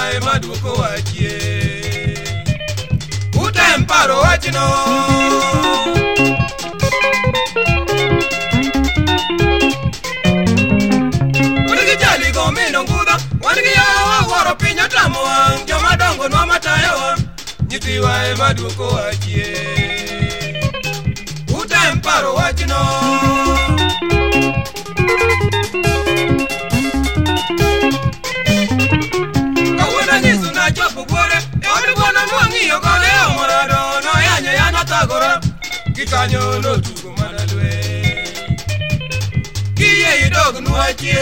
Nyithiwa ema duoko wachie. Utem paro wachno. Unigi jali gomino ngudha. Wanigi yawa waro pinya tamo wang. Joma dongo nwa matayo. Nyithiwa ema duoko wachie. Utem paro wachno. Kikanyo no tugo manalwe kiye idog nuachie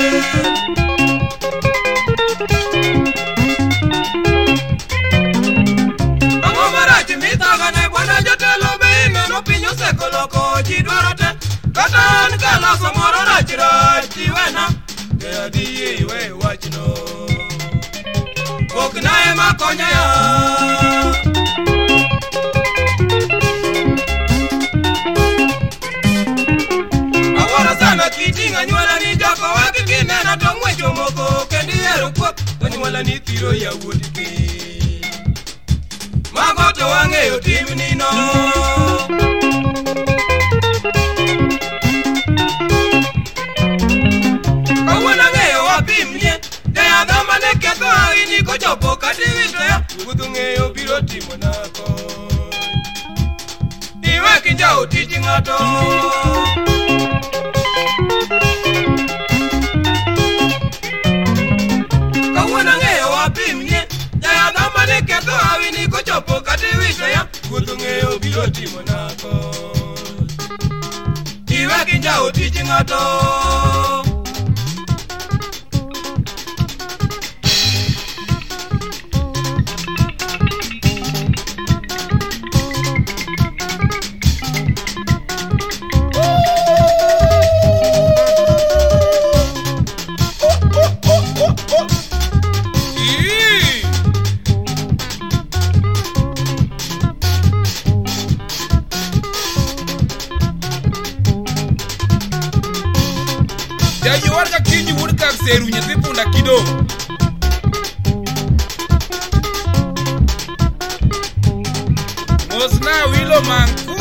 Ango marachi mitaga ne bwana jotelo be meno pinyo sekoloko jidwarote katan kala somoro rachirachi wena ke adiye iwe wachno oknae makonya ya Kitinga nyuala ni jako waki kinena tomwe jomoko kendi hero kwap nyuala ni tiro ya wodiki Magoto wangeyo tim nino Kawana ngeyo wapimye Dea dhama neketo hawini kochopo katiwito ya Kudu ngeyo biro timo nako Iwe kinja utiti ngato Keto hawini kochopo katiwisho ya Kutungeo biro timo nako Iwe kinja utiji ngato Warga kinyi wurka seru nyathi punda kido Mosna wilo manku